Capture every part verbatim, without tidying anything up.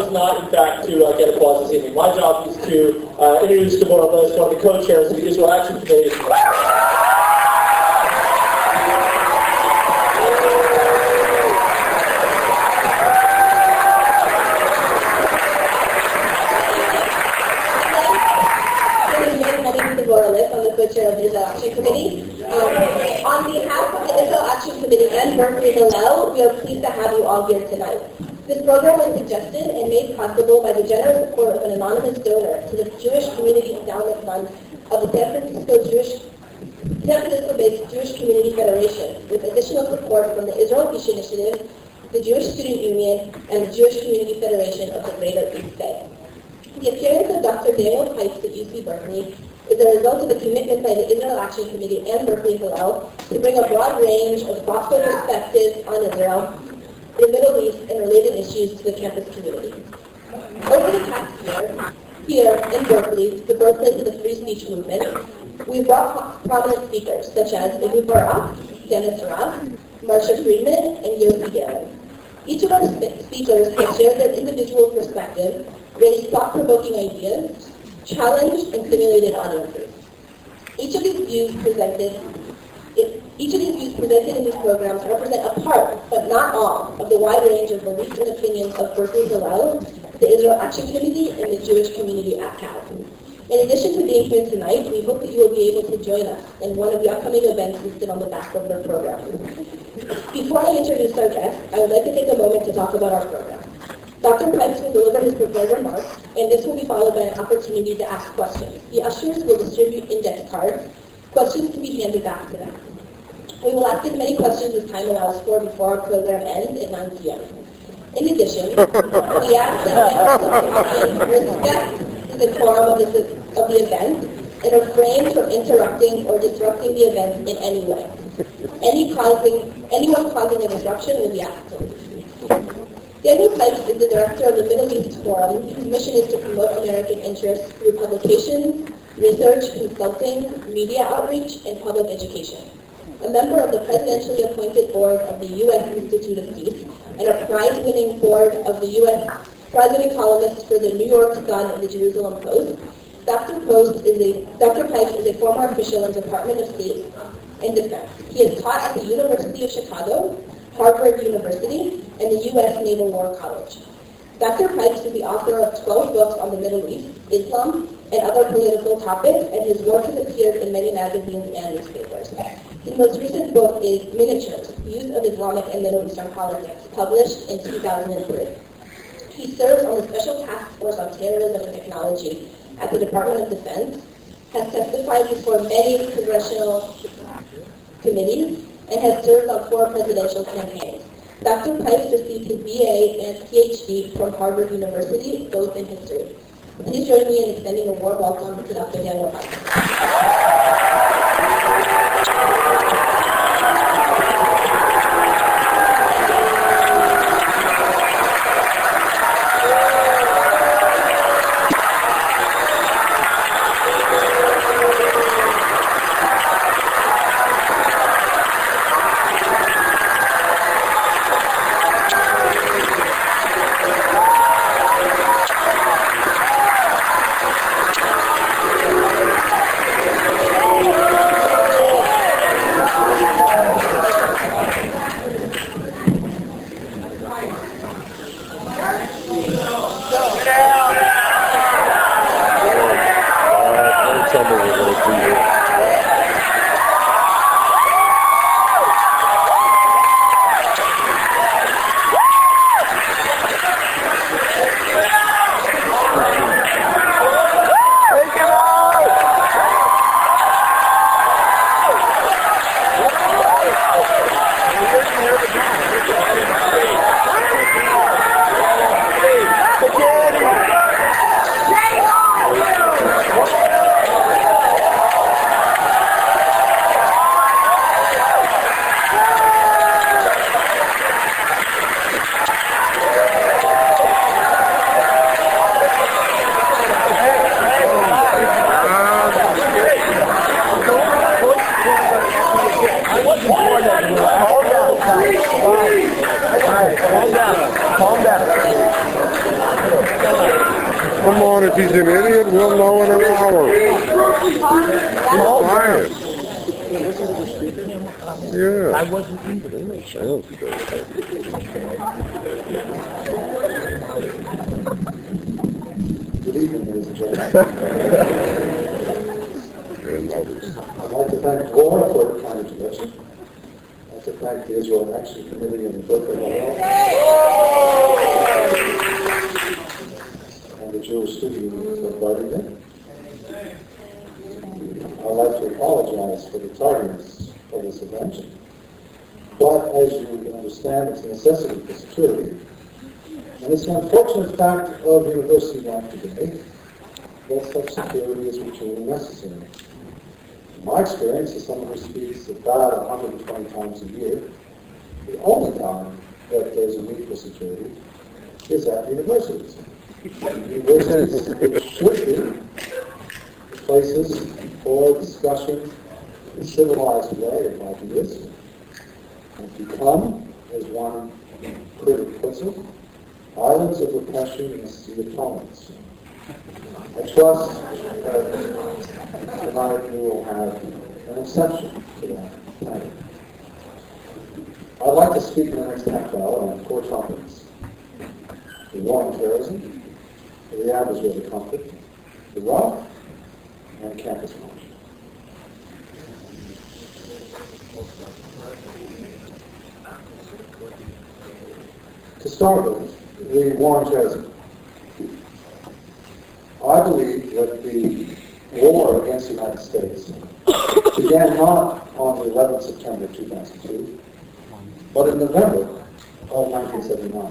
is not, in fact, to uh, get applause this evening. My job is to uh, introduce Deborah Bliss, one of the co-chairs of the Israel Action Committee. I'm the co-chair of the Israel Action Committee. Um, on behalf of the Israel Action Committee and Berkeley Hillel, we are pleased to have you all here tonight. This program was suggested and made possible by the generous support of an anonymous donor to the Jewish Community Endowment Fund of the San Francisco Jewish, San Francisco-based Jewish Community Federation, with additional support from the Israel Peace Initiative, the Jewish Student Union, and the Jewish Community Federation of the Greater East Bay. The appearance of Doctor Daniel Pipes at U C Berkeley is a result of a commitment by the Israel Action Committee and Berkeley Hillel to bring a broad range of thoughtful perspectives on Israel, the Middle East, and related issues to the campus community. Over the past year, here in Berkeley, the birthplace of the free speech movement, we've brought prominent speakers such as Ehud Barak, Dennis Raff, Marsha Friedman, and Yossi Galen. Each of our speakers has shared their individual perspective, raised thought-provoking ideas, challenged and stimulated audiences. Each of these views presented, each of these views presented in these programs represent a part, but not all, of the wide range of beliefs and opinions of Berkeley Hillel, the Israel Action Committee, and the Jewish community at Cal. In addition to being here tonight, we hope that you will be able to join us in one of the upcoming events listed on the back of the program. Before I introduce our guest, I would like to take a moment to talk about our program. Doctor Pipes will deliver his prepared remarks, and this will be followed by an opportunity to ask questions. The ushers will distribute index cards. Questions can be handed back to them. We will ask as many questions as time allows for before our program ends at nine p.m. In addition, we ask that respect the quorum of the, of the event and refrain from interrupting or disrupting the event in any way. Any causing, anyone causing a disruption will be asked to leave. Daniel Pipes is the director of the Middle East Forum, whose mission is to promote American interests through publications, research, consulting, media outreach, and public education. A member of the presidentially appointed board of the U S Institute of Peace and a prize-winning board of the U S prize-winning columnist for the New York Sun and the Jerusalem Post, Doctor Post is a Doctor Pipes is a former official in the Department of State and Defense. He has taught at the University of Chicago, Harvard University, and the U S Naval War College. Doctor Pipes is the author of twelve books on the Middle East, Islam, and other political topics, and his work has appeared in many magazines and newspapers. His most recent book is Miniatures, Views of Islamic and Middle Eastern Politics, published in two thousand three. He serves on the Special Task Force on Terrorism and Technology at the Department of Defense, has testified before many congressional committees, and has served on four presidential campaigns. Doctor Pipes received his B A and P H D from Harvard University, both in history. Please join me in extending a warm welcome to Doctor Daniel Pipes. If he's an idiot, we'll know in an hour. Quiet. Yeah. I wasn't even in the sounds good. Good evening, ladies and gentlemen. And others. I'd like to thank Laura for the kind introduction. I'd like to thank the Israel Action Committee and the Berkeley Law and the Jewish Student Union for inviting me. I'd like to apologize for the tardiness of this event, but as you can understand, it's a necessity for security. And it's an unfortunate fact of university life today that such security is routinely necessary. In my experience, as someone who speaks about one hundred twenty times a year, the only time that there's a need for security is at universities. Universities, which should be places for discussion in a civilized way of ideas, and become, as one critic puts it, islands of repression in a sea of tolerance. I trust that tonight we will have an exception to that pattern. I'd like to speak in the next half hour on four topics: the war on terrorism, the Israeli conflict, Iraq, and campus march. To start with, the war on terrorism. I believe that the war against the United States began not on the eleventh of September two thousand two, but in November of nineteen seventy-nine.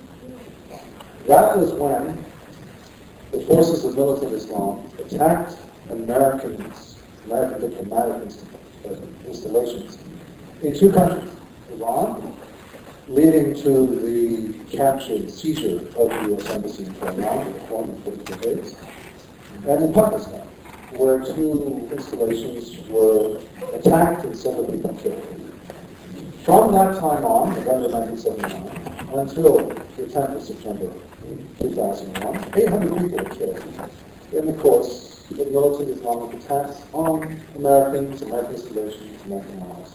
That was when the forces of militant Islam attacked Americans, American diplomatic installations in two countries, Iran, leading to the capture and seizure of the U S Embassy in Tehran, with one hundred fifty days, and in Pakistan, where two installations were attacked and several people killed. From that time on, November nineteen seventy-nine, until the tenth of September two thousand one, eight hundred people were killed in the course of militant Islamic attacks on Americans, American installations, American lives.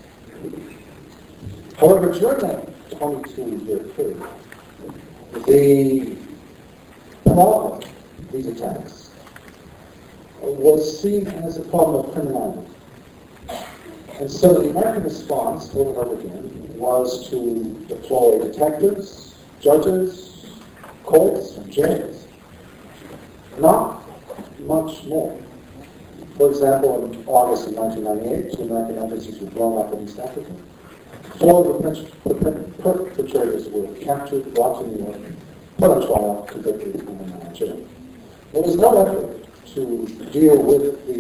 However, during that twenty-two year period, the problem, these attacks, was seen as a problem of criminality. And so the American response, over and over again, was to deploy detectives, judges, courts, and jails. Not much more. For example, in August of nineteen ninety-eight, two American embassies were blown up in East Africa. Four of the perpetrators were captured, brought to New York, put on trial, convicted, and in jail. There was no effort to deal with the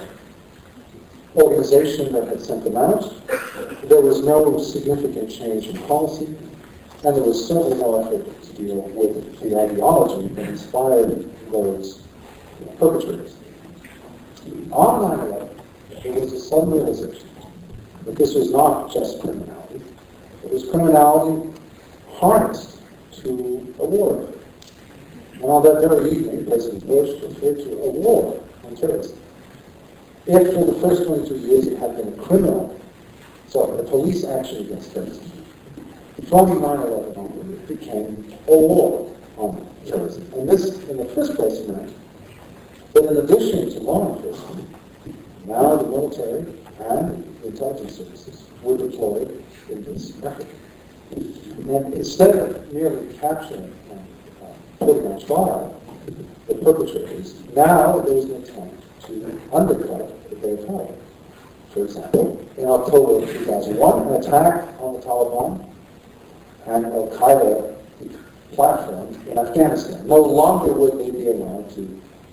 organization that had sent them out. There was no significant change in policy, and there was certainly no effort to deal with the ideology that inspired those perpetrators. On nine eleven, there was a sudden realization that this was not just criminality. It was criminality harnessed to a war. And on that very evening, President Bush referred to a war on terrorism. If for the first twenty-two years it had been a criminal, sorry, a police action against terrorism, from nine eleven onward, it became a war on terrorism. And this, in the first place, meant that in addition to law enforcement, now the military and intelligence services were deployed in this effort. And instead of merely capturing and uh, putting on trial the perpetrators, now there was an attempt to undercut their power. For example, in October of two thousand one, an attack on the Taliban and Al-Qaeda platform in Afghanistan. No longer would they be allowed to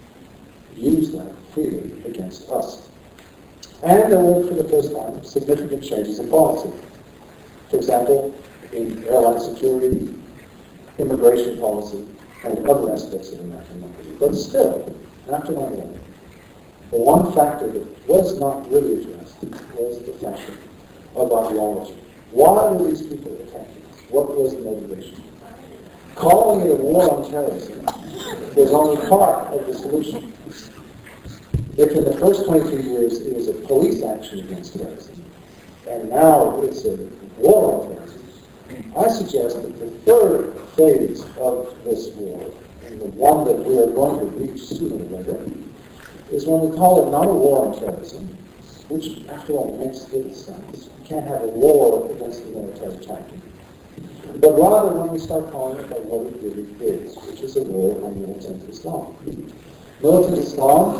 use that freely against us. And there were, for the first time, significant changes in policy. For example, in airline security, immigration policy, and other aspects of American life. But still, after nine eleven, the one factor that was not really addressed was the factor of ideology. Why were these people attacking us? What was the motivation? calling it a war on terrorism was only part of the solution. If in the first twenty-two years it was a police action against terrorism, and now it's a war on terrorism, I suggest that the third phase of this war, and the one that we are going to reach sooner or later, is when we call it not a war on terrorism, which after all makes little sense. You can't have a war against the military tactic. But rather when we start calling it by what it really is, which is a war on militant Islam. Militant Islam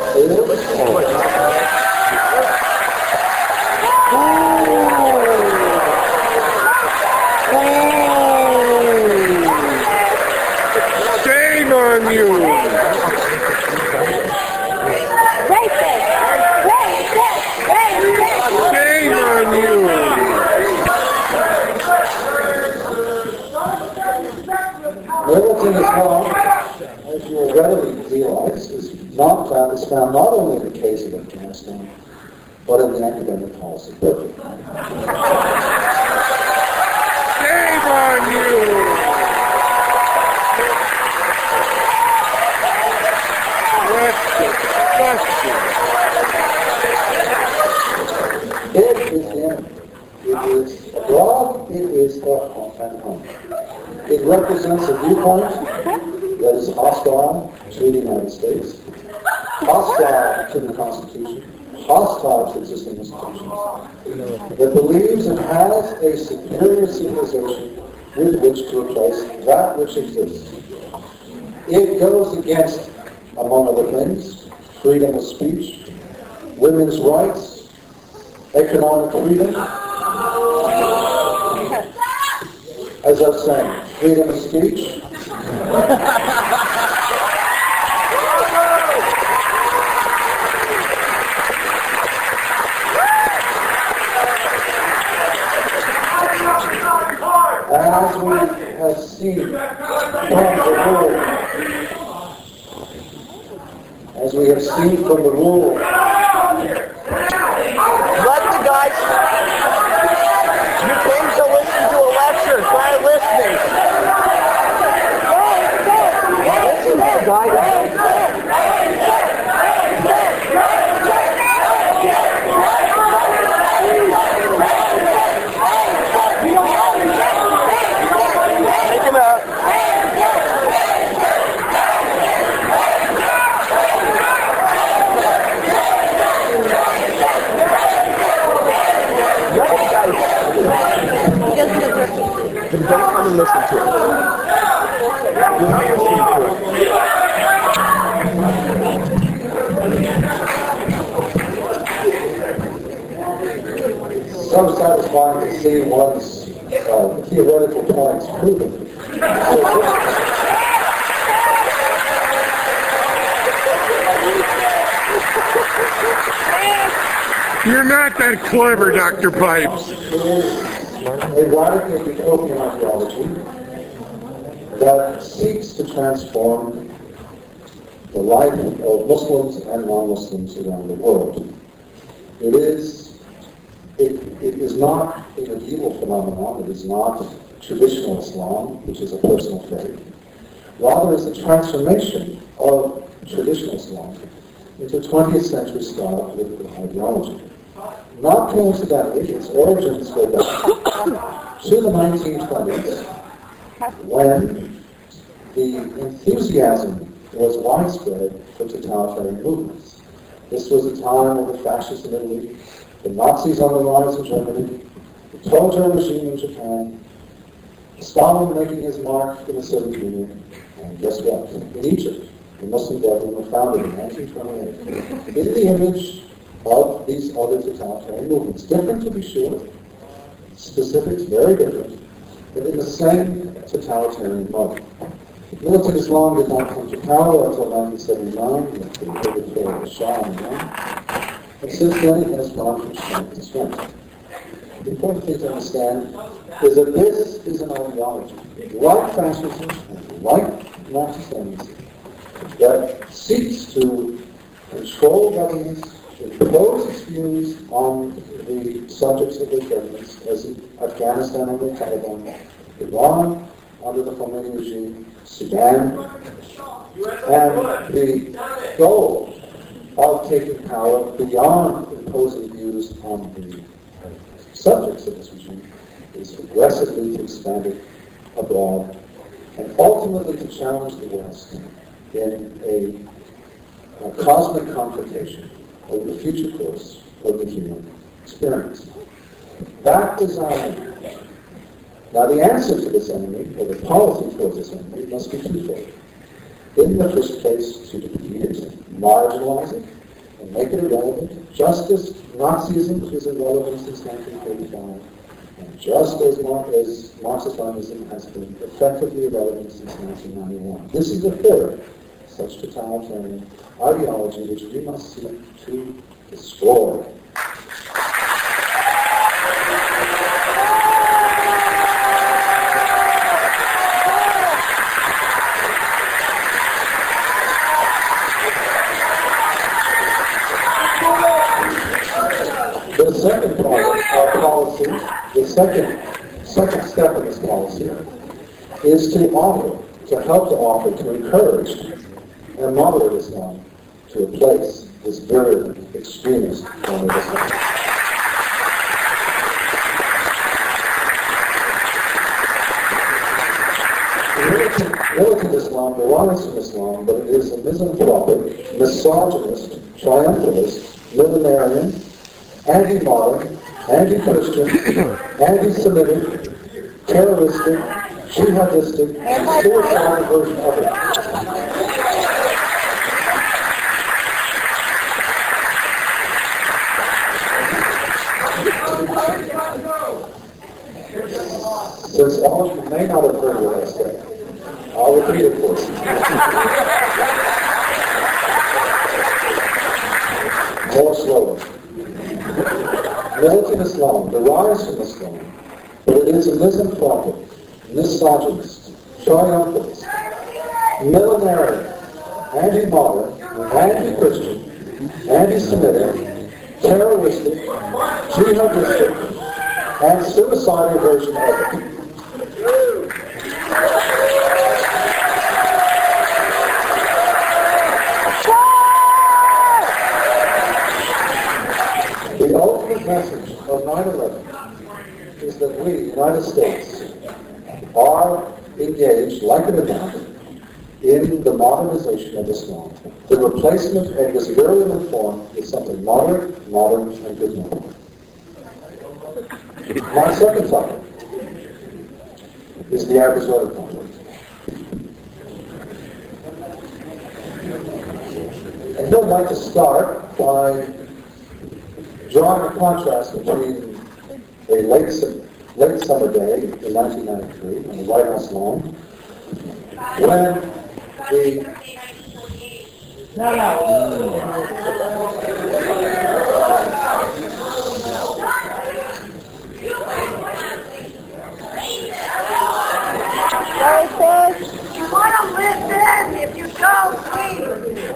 is... Shame on you! Shame on you! Militant Islam, as you will readily realize, is not found, is found not only in the case of Afghanistan, but in the academic policy. Shame on you! It is in, it is abroad, it is at home. It represents a viewpoint that is hostile to the United States, hostile to the Constitution, hostile to existing institutions, that believes it has a superior civilization with which to replace that which exists. It goes against, among other things, freedom of speech, women's rights, economic freedom. As I was saying, freedom of speech. As we have seen from the rule, as we have seen from the rule, let the guys, you came to listen to a lecture, try listening. Listen to the Take him out. But don't come and listen to it. You have to listen to it. so satisfying to see one's uh, theoretical points proven. You're not that clever, Doctor Pipes. It is a radical utopian ideology that seeks to transform the life of Muslims and non-Muslims around the world. It is, it, it is not a medieval phenomenon. It is not traditional Islam, which is a personal faith. Rather, it's a transformation of traditional Islam into twentieth century style political ideology. Not coincidentally, its origins go back to the nineteen twenties, when the enthusiasm was widespread for totalitarian movements. This was a time of the fascists in Italy, the Nazis on the rise in Germany, the Tojo regime in Japan, Stalin making his mark in the Soviet Union, and guess what? In Egypt, the Muslim Brotherhood was founded in nineteen twenty-eight, in the image of these other totalitarian movements. Different, to be sure, specifics very different, but in the same totalitarian mode. Militant Islam did not come to power until nineteen seventy-nine, with the overthrow of the Shah in Iran, and since then it has gone from strength to strength. The important thing to understand is that this is an ideology, like fascism and like Marxist Leninism, that seeks to control governments, to impose its views on the subjects of their governments, as in Afghanistan under the Taliban, Iran under the Khomeini regime, Sudan, and the goal of taking power beyond imposing views on the subjects of this regime is aggressively to expand it abroad and ultimately to challenge the West in a, a cosmic confrontation over the future course of the human experience. That design. Now the answer to this enemy, or the policy towards this enemy, must be twofold. In the first place, to defeat it, marginalize it, and make it irrelevant, just as Nazism is irrelevant since nineteen forty-five, and just as, Mar- as Marxist-Leninism has been effectively irrelevant since nineteen ninety-one. This is the third such totalitarian ideology which we must seek to destroy. The second part of our policy, the second, second step in this policy, is to offer, to help to offer, to encourage and moderate Islam to replace this very extremist form of Islam. Militant, militant Islam derives from Islam, but it is a misanthropic, misogynist, triumphalist, millenarian, anti-modern, anti-Christian, anti-Semitic, terroristic, jihadistic, and suicidal version of it. Since all of you may not have heard what I said, I'll repeat it for you. More slowly. Militant Islam derives from Islam, but it is a misanthropic, misogynist, triumphalist, millenarian, anti-modern, anti-Christian, anti-Semitic, terroristic, jihadistic, and suicidal version of it. The ultimate message of nine eleven is that we, the United States, are engaged, like an adult, in the modernization of Islam. The replacement of this virulent form is something moderate, modern, and good modern. My second topic is the Arab-Israeli conflict. And here I'd like to start by drawing a contrast between a late, late summer day in nineteen ninety-three on the White House lawn, when the no, no. You want to listen if you don't, please.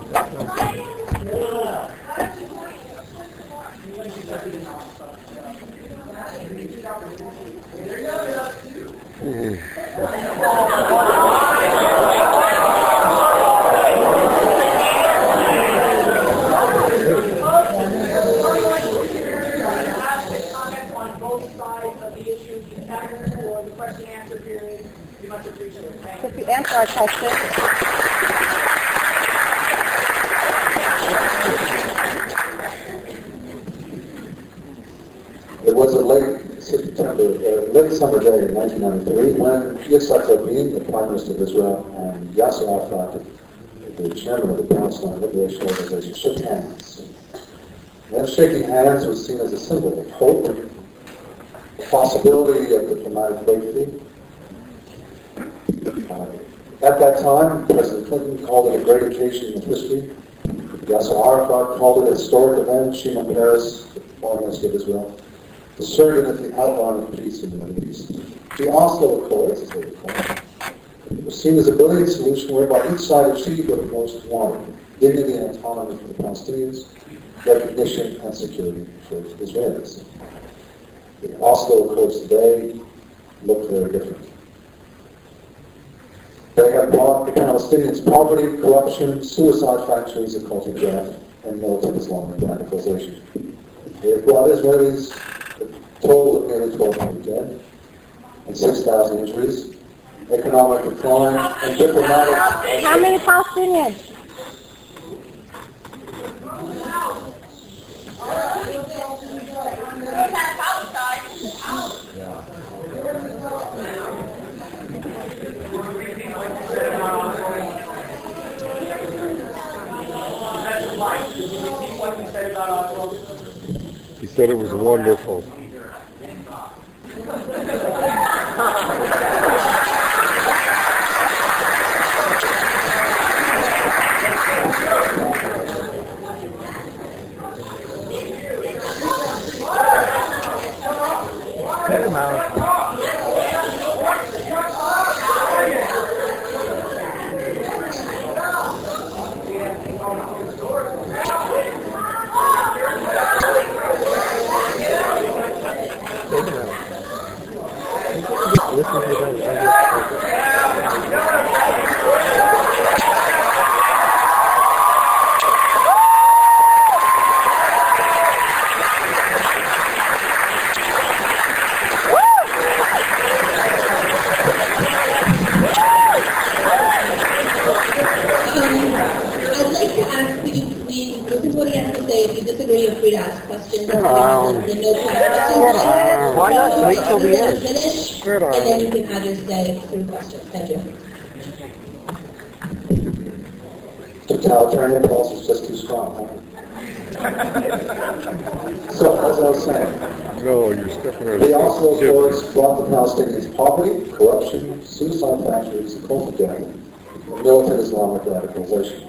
On both sides of the issue, for the question and answer period, we much appreciate it. Thank you. If you answer our question. It was a late September, uh, late summer day in nineteen ninety-three when Yitzhak Rabin, the Prime Minister of Israel, and Yasser Arafat, the chairman of the Palestine Liberation Organization, shook hands. That shaking hands was seen as a symbol of hope, the possibility of diplomatic breakthrough. Uh, at that time, President Clinton called it a great occasion in history. Yasser Arafat called it a historic event. Shimon Peres, the Foreign Minister of Israel, asserted that the outline of peace in the Middle East. The Oslo Accords, as they were called, was seen as a brilliant solution whereby each side achieved what it most wanted: dignity and autonomy for the Palestinians, recognition and security for the Israelis. The Oslo Accords today look very different. Palestinians poverty, corruption, suicide factories, a cult of death, and militant Islamic radicalization. They have brought Israelis a toll of nearly twelve hundred dead and six thousand injuries, economic decline, and diplomatic... How many Palestinians? He said it was wonderful. Cut him out. Listen to that. If you disagree, you're free to ask questions. Sit down. The no questions. Why not wait till the end? Finish, Sit down. and then you can have your say through questions. Thank you. Totalitarian impulse is just too strong, huh? So, as I was saying, No, you're stepping out of they also, of the course, brought the Palestinians poverty, corruption, suicide factories, a cult of death, and militant Islamic radicalization.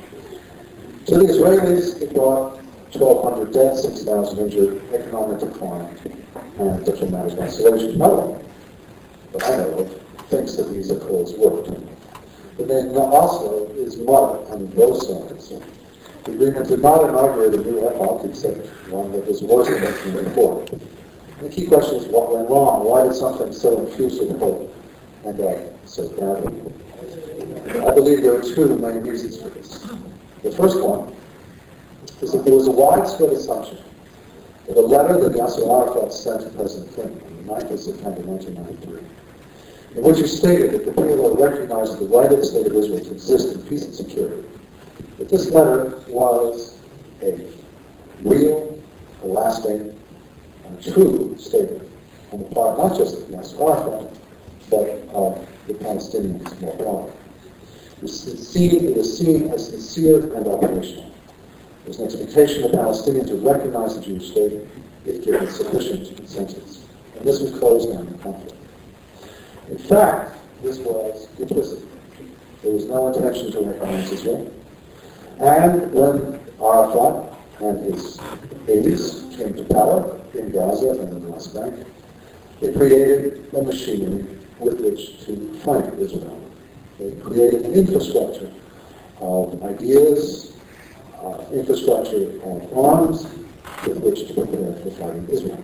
To the Israelis, it brought twelve hundred dead, six thousand injured, economic decline, and diplomatic isolation. No one, that I know of, thinks that these accords worked. But then Oslo is mud on both sides. The agreement did not inaugurate a new epoch, except one that was worse than nineteen eighty-four. The key question is what went wrong? Why did something so infused with hope end up so badly? I believe there are two main reasons for this. The first one is that there was a widespread assumption that a letter that Yasser Arafat sent to President Clinton on the ninth of September nineteen ninety-three, in which he stated that the P L O recognized the right of the State of Israel to exist in peace and security, that this letter was a real, a lasting, and a true statement on the part not just of Yasser Arafat, but of the Palestinians more broadly. It was seen, it was seen as sincere and operational. There was an expectation of Palestinians to recognize the Jewish state if given sufficient incentives. And this would close down the conflict. In fact, this was duplicity. There was no intention to recognize Israel. And when Arafat and his aides came to power in Gaza and in the West Bank, they created a machinery with which to fight Israel. They created an infrastructure of ideas, uh, infrastructure of arms with which to prepare for fighting Israel.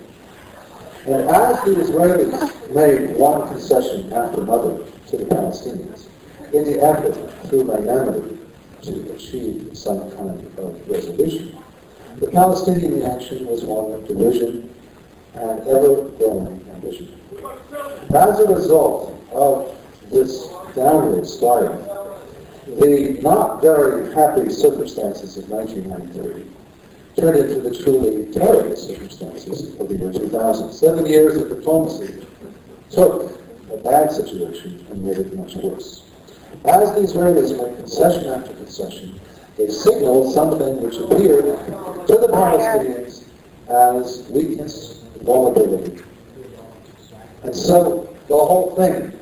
And as the Israelis made one concession after another to the Palestinians, in the effort through magnanimity to achieve some kind of resolution, the Palestinian reaction was one of division and ever-growing ambition. As a result of this downward spiral, the not very happy circumstances of nineteen ninety-three turned into the truly terrible circumstances of the year two thousand. Seven years of diplomacy took a bad situation and made it much worse. As the Israelis made concession after concession, they signaled something which appeared to the Palestinians as weakness, vulnerability. And so the whole thing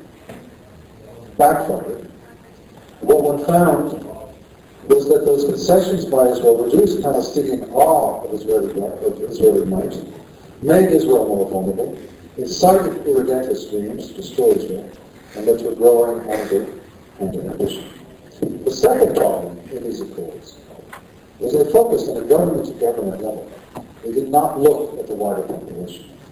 backfired. What one found was that those concessions by Israel reduced Palestinian awe of Israeli, of Israeli might, made Israel more vulnerable, incited irredentist dreams to destroy Israel, and led to a growing anger and ambition. The second problem in these accords was they focused on a government-to-government level. They did not look at the wider population.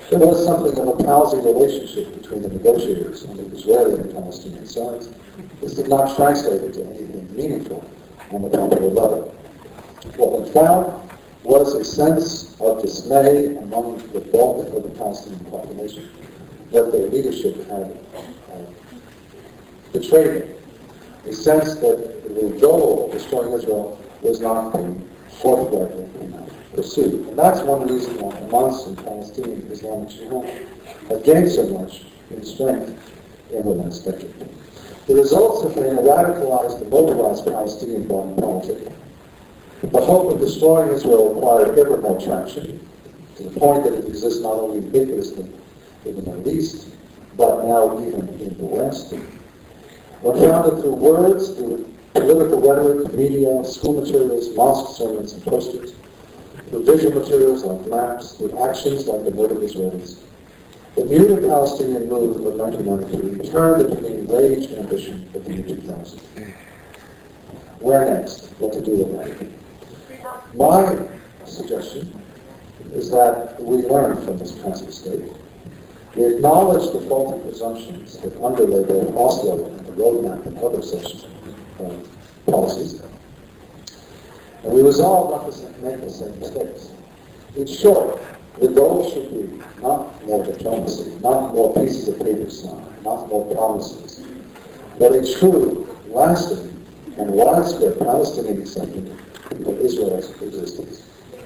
There was something of a palsy relationship between the negotiators on the Israeli and Palestinian sides. This did not translate into anything meaningful on the popular level. What we found was a sense of dismay among the bulk of the Palestinian population that their leadership had uh, betrayed them. A sense that the goal of destroying Israel was not being forthrightly enough pursued. And that's one reason why Hamas and Palestinian Islamic Jihad have gained so much in strength in the last decade. The results have been a radicalized and mobilized Palestinian body politic. The hope of destroying Israel acquired ever more traction, to the point that it exists not only ubiquitously in the Middle East, but now even in the West. When founded through words, through political rhetoric, media, school materials, mosque sermons, and posters, through visual materials like maps, through actions like the murder of Israelis, the muted Palestinian movement of nineteen ninety-three turned into the enraged ambition of the year two thousand. Where next? What to do with that? My suggestion is that we learn from this passive state. We acknowledge the faulty presumptions that underlay both Oslo and the roadmap and other such uh, policies. And we resolve not to make the same mistakes. In short, the goal should be not more diplomacy, not more pieces of paper signed, not more promises, but a true, lasting, and widespread Palestinian acceptance of Israel's existence.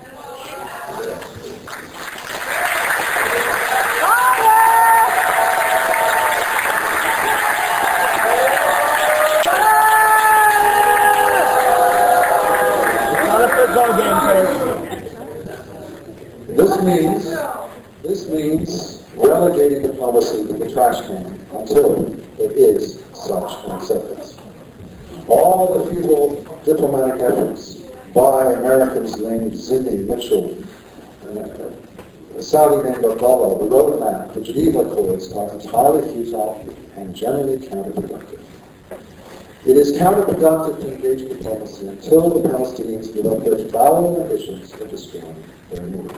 This means, this means relegating diplomacy to the trash can until there is such an acceptance. All the futile diplomatic efforts by Americans named Zidni Mitchell, and a Saudi named Abdullah, the roadmap, the Geneva Accords, are entirely futile and generally counterproductive. It is counterproductive to engage in diplomacy until the Palestinians give up their foul ambitions of destroying their neighbor.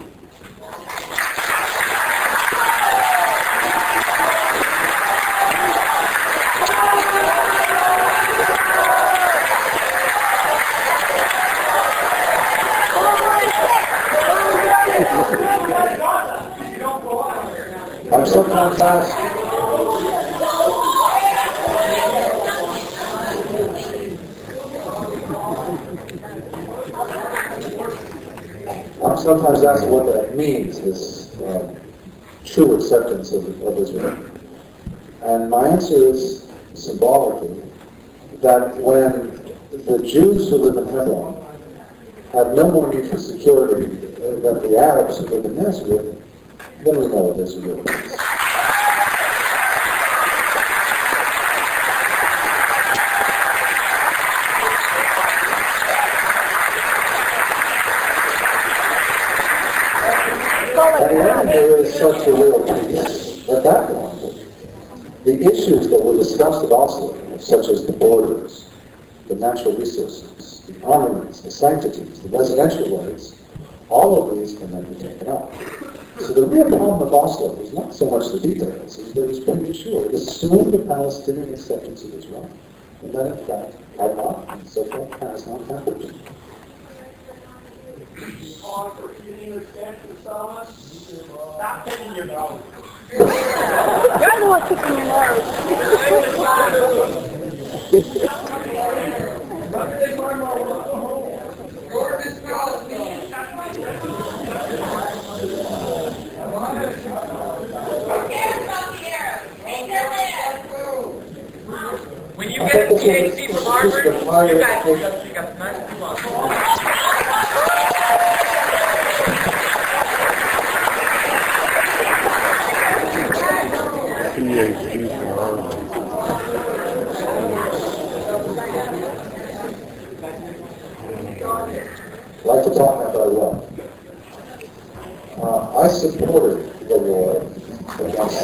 I'm sometimes asked, I'm sometimes asked what that means, this uh, true acceptance of, of Israel. And my answer is, symbolically, that when the Jews who live in Hebron have no more need for security than the Arabs who live in Nazareth, then we know what Israel is. And when there is such a real peace at that point, the issues that were discussed at Oslo, such as the borders, the natural resources, the armaments, the sanctities, the residential rights, all of these can then be taken up. So the real problem of Oslo is not so much the details, as that it's pretty sure. It assumed the Palestinian acceptance of Israel, and that in fact had not, and so far has not happened. On for getting your stand for the settlement. Stop picking your nose. You're the one picking your nose. When you get a P H D from Harvard, you guys you got nice to come on. I'd like to talk about Iraq. Uh, I supported the war against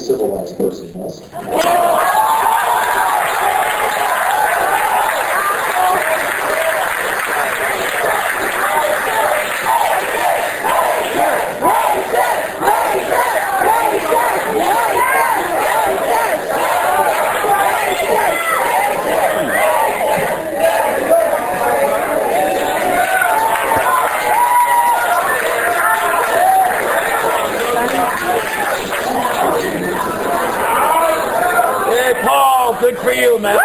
civilized person must. Good for you, man.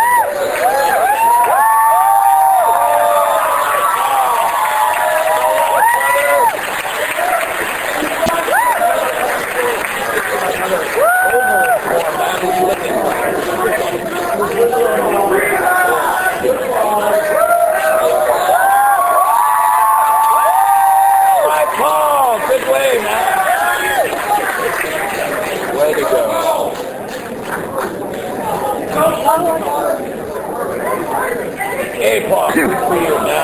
Paul, good way, man. Way to go. Hey, Paul, good for you, man.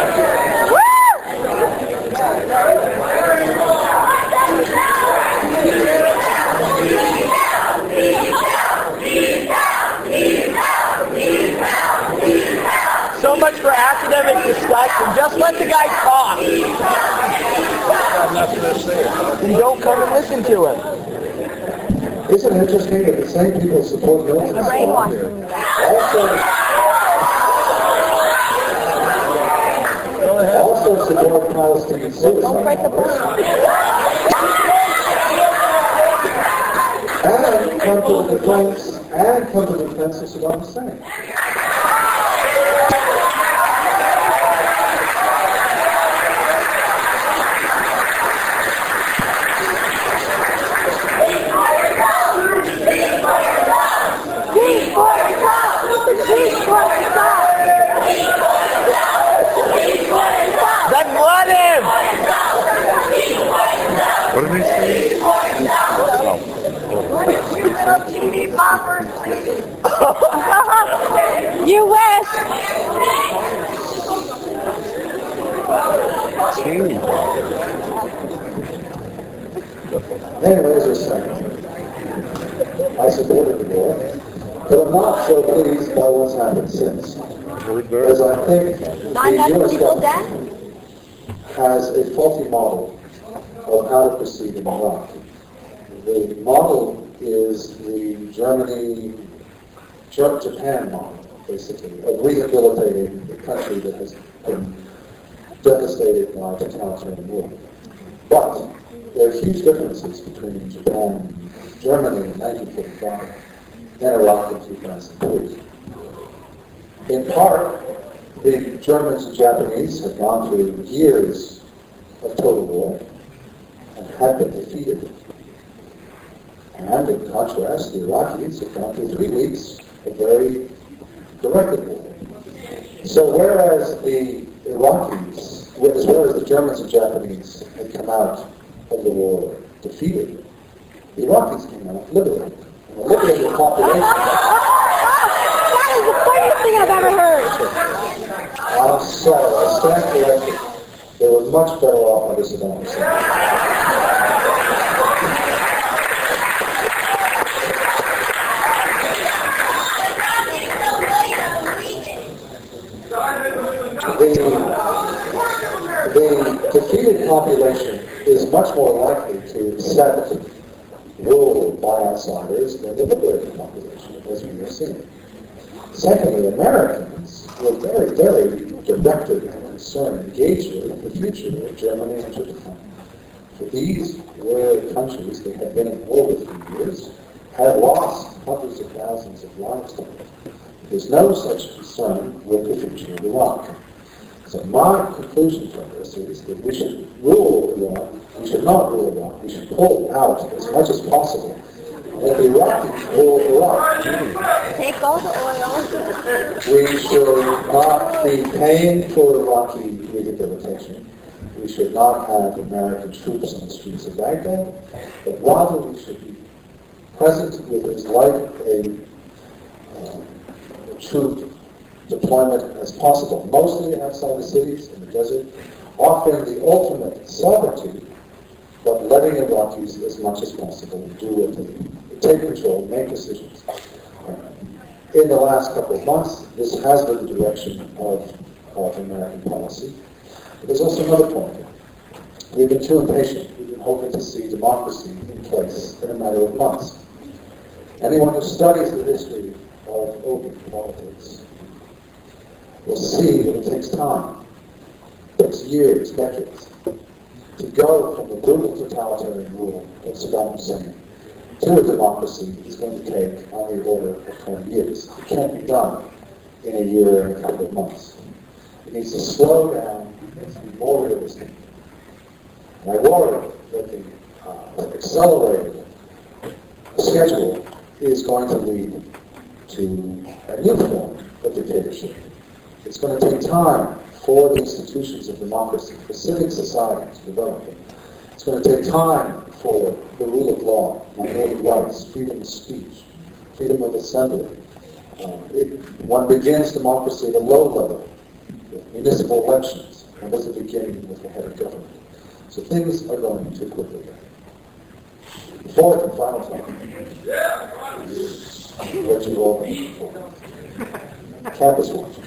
So much for academic discussion. Just let the guy talk. I'm not going to say it. Then don't come and listen to him. Isn't it interesting that the same people support Milton Swan here also, also support Palestinian suicide and come to the defense and come to the defense of Saddam Hussein. Then let him! What did they say? You wish. Anyways, as I I supported the war, but I'm not so pleased by what's happened since. As I think the U S government has a faulty model of how to proceed in Iraq. The model is the Germany, Japan model, basically, of rehabilitating the country that has been devastated by totalitarian war. But there are huge differences between Japan and Germany in nineteen forty-five and Iraq in two thousand three. In part, the Germans and Japanese had gone through years of total war and had been defeated. And in contrast, the Iraqis had gone through three weeks of very directed war. So whereas the Iraqis, whereas the Germans and Japanese had come out of the war defeated, the Iraqis came out liberated. And a liberated population. That is the funniest thing I've ever heard. I'm sorry, I stand corrected. They were much better off under Saddam Hussein. The, the defeated population is much more likely to accept rule by outsiders than the liberated population, as we have seen. Secondly, Americans were very, very directed and concerned, engaged with the future of Germany and Japan. For these were countries that had been at war with for years, had lost hundreds of thousands of lives to it. There's no such concern with the future of Iraq. So my conclusion from this is that we should rule Iraq, we should not rule Iraq, we should pull out as much as possible. And if the Iraqis rule Iraq, Take all the oil. we should not be paying for Iraqi rehabilitation. We should not have American troops on the streets of Baghdad, but rather we should be present with as light a, uh, a troop deployment as possible, mostly outside the cities, in the desert, offering the ultimate sovereignty, but letting Iraqis as much as possible do what they to take control, make decisions. In the last couple of months, this has been the direction of, of American policy. But there's also another point. We've been too impatient. We've been hoping to see democracy in place in a matter of months. Anyone who studies the history of open politics will see that it takes time. It takes years, decades, to go from the brutal totalitarian rule of Saddam Hussein to a democracy is going to take on the order of twenty years. It can't be done in a year and a couple of months. It needs to slow down, it needs to be more realistic. And I worry that the uh, accelerated schedule is going to lead to a new form of dictatorship. It's going to take time for the institutions of democracy, for civic society to develop. It's going to take time for the rule of law, minority rights, freedom of speech, freedom of assembly. Uh, it, one begins democracy at a low level, with municipal elections, and there's a beginning with the head of government. So things are going too quickly. Fourth and final time. What you all for. Campus watching.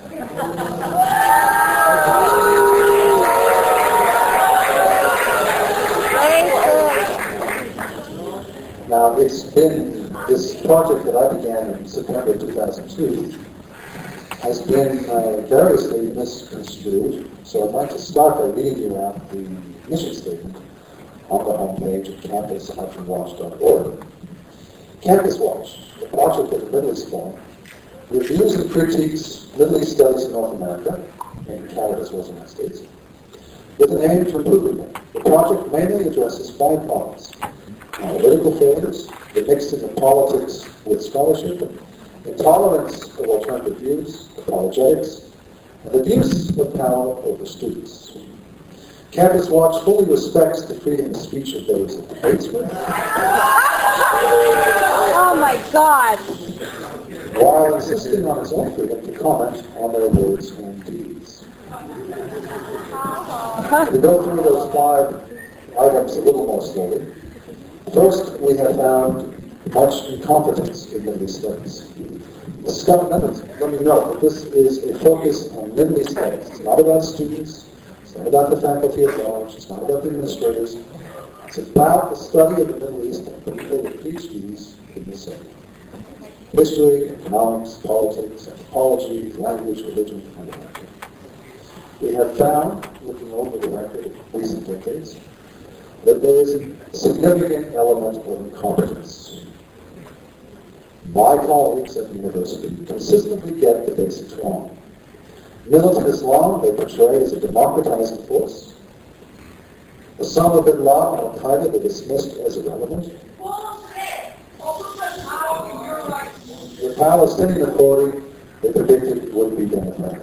Now, it's been, this project that I began in September two thousand two has been uh, variously misconstrued. So I'd like to start by reading you out the mission statement on the homepage of campus dash watch dot org. Campus Watch, the project of the Middle East Forum, reviews and critiques Middle East studies in North America, and Canada as well as the United States, with an aim to improving them. The project mainly addresses five problems: analytical failures, the mixing of politics with scholarship, intolerance of alternative views, apologetics, and abuse of power over students. Campus Watch fully respects the freedom of speech of those it debates with. Oh my God! While insisting on its own freedom to comment on their words and deeds. To go through those five items a little more slowly. First, we have found much incompetence in Middle East studies. Scott, let me know that this is a focus on Middle East studies. It's not about students. It's not about the faculty at large. It's not about the administrators. It's about the study of the Middle East and people with P H Ds in this subject. History, economics, politics, anthropology, language, religion, and America. We have found, looking over the record of recent decades, that there is a significant element of incompetence. My colleagues at the university consistently get the basics wrong. Militant Islam they portray as a democratizing force. Osama bin Laden and Al-Qaeda they dismissed as irrelevant. The Palestinian Authority they predicted would be democratic.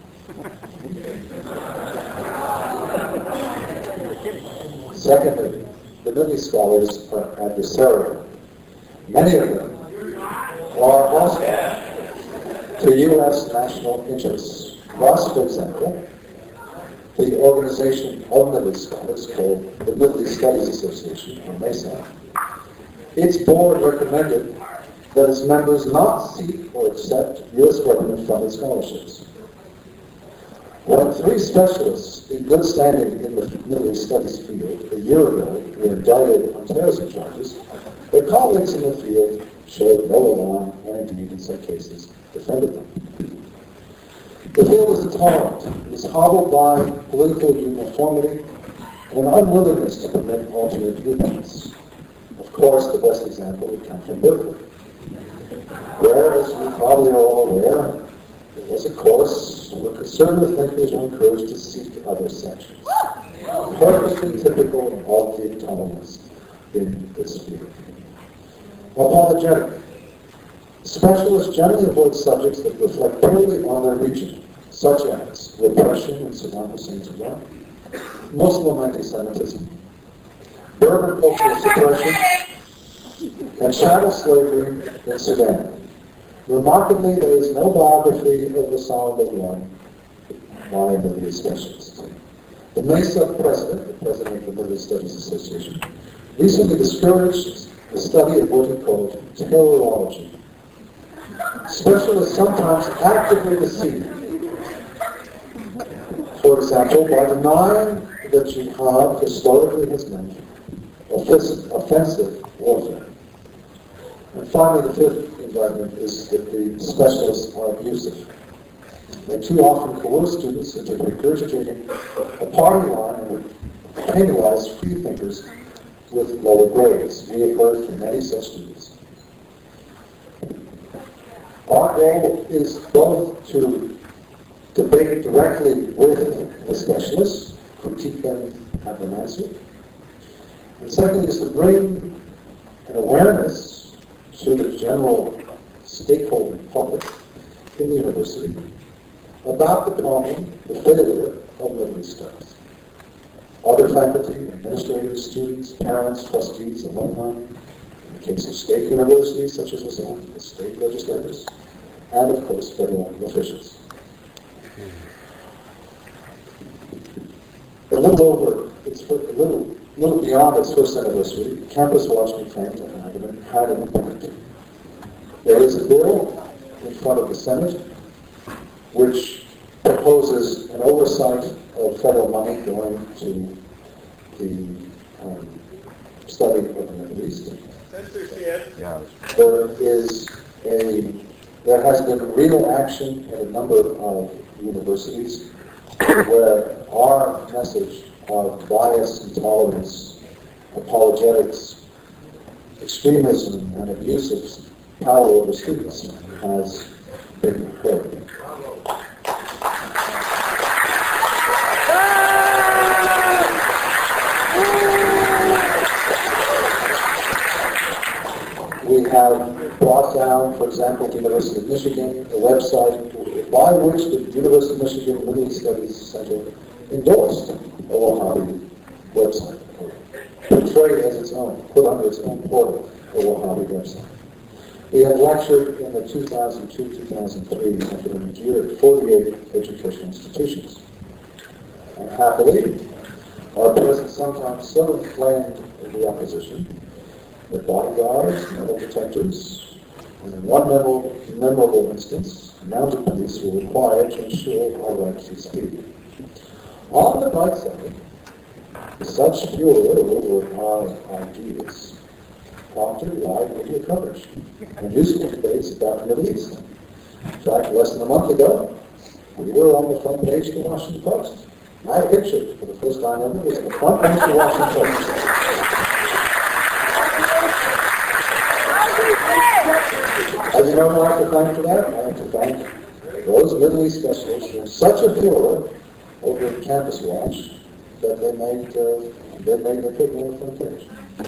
Secondly, the Middle East scholars are adversarial. Many of them are hostile to U S national interests. Thus, for example, the organization of Middle East scholars called the Middle East Studies Association, or MESA, its board recommended that its members not seek or accept U S government-funded scholarships. When three specialists in good standing in the Middle East studies field a year ago were indicted on terrorism charges, their colleagues in the field showed no alarm and indeed, in some cases, defended them. The field is intolerant. It is hobbled by political uniformity and an unwillingness to permit alternate viewpoints. Of course, the best example would come from Berkeley, where, as you probably are all aware, there was a course where conservative thinkers were encouraged to seek other sections. Perfectly typical of the intolerance in this field. Apologetic. Specialists generally avoid subjects that reflect purely on their region, such as repression in Saddam Hussein's Iraq, Muslim anti-Semitism, Berber cultural suppression, and chattel slavery in Sudan. Remarkably, there is no biography of Osama bin Laden by a Middle East specialist. The MESA president, the president of the Middle East Studies Association, recently discouraged the study of what he called terrorology. Specialists sometimes actively deceive. For example, by denying that jihad historically has meant offensive, offensive warfare. And finally, the fifth indictment is that the specialists are abusive. They too often coerce students into regurgitating a party line and would penalize free thinkers with lower grades. We have heard from many such students. Our goal is both to debate directly with the specialists, critique them, have them answer. And second is to bring an awareness to the general stakeholder public in the university about the problem, the failure of Middle East studies. Other faculty, administrators, students, parents, trustees, alumni, in the case of state universities such as this one, the state legislators, and of course federal officials. A little over, it's a little, little beyond its first anniversary, Campus Watch became an had an impact. There is a bill in front of the Senate which proposes an oversight of federal money going to the um, study of the Middle East. There is a, there has been real action at a number of universities where our message of bias, intolerance, apologetics, extremism, and abuse of power over students has been heard. We have brought down, for example, the University of Michigan, a website by which the University of Michigan Middle East Studies Center endorsed a Wahhabi website, portrayed as its own, put under its own portal, a Wahhabi website. We have lectured in the two thousand two to two thousand three academic year at forty-eight educational institutions. And happily, our president sometimes so inflamed the opposition that bodyguards, metal detectors, and in one memorable, memorable instance, mounted police were required to ensure our right to speak. On the bright side, such furor over our ideas prompted wide media coverage and useful debates about the Middle East. In fact, less than a month ago, we were on the front page of the Washington Post. My picture, for the first time ever, was on the front page of the Washington Post. I do not know how to thank for that. I have to thank those Middle East specialists who were such a furor over at Campus Watch that they made uh, they made the put on the front page.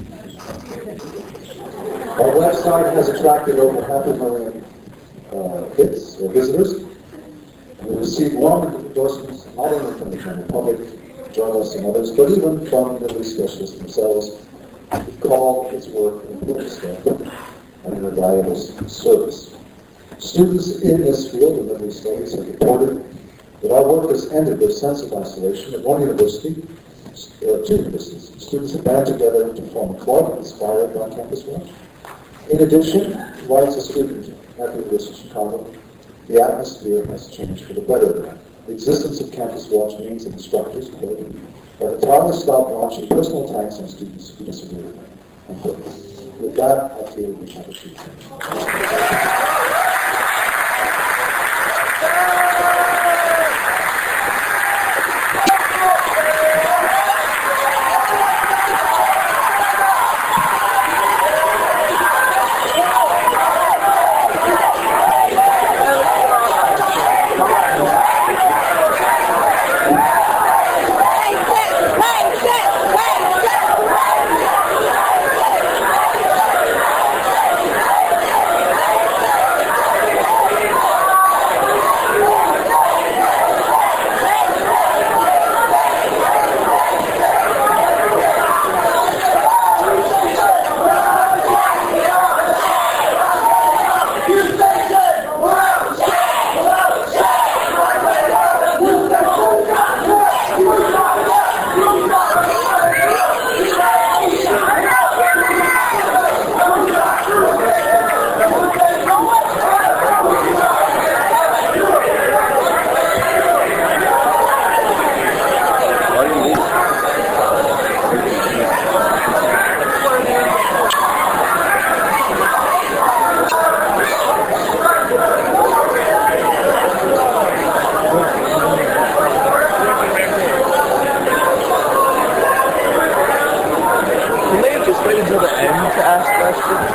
Our website has attracted over half a million uh, hits or visitors. We received long endorsements not only from the general public, journalists and others, but even from Middle East specialists themselves who call its work an important step and a valuable service. Students in this field of Middle East studies have reported that our work has ended their sense of isolation. At one university, uh, two universities, students have band together to form a club inspired by Campus Watch. In addition, writes a student at the University of Chicago, the atmosphere has changed for the better. The existence of Campus Watch means that instructors, quote, are entirely stop launching personal attacks on students who disagree with them. Unquote. With that, I feel we have a sheet. Just wait until the end to ask questions.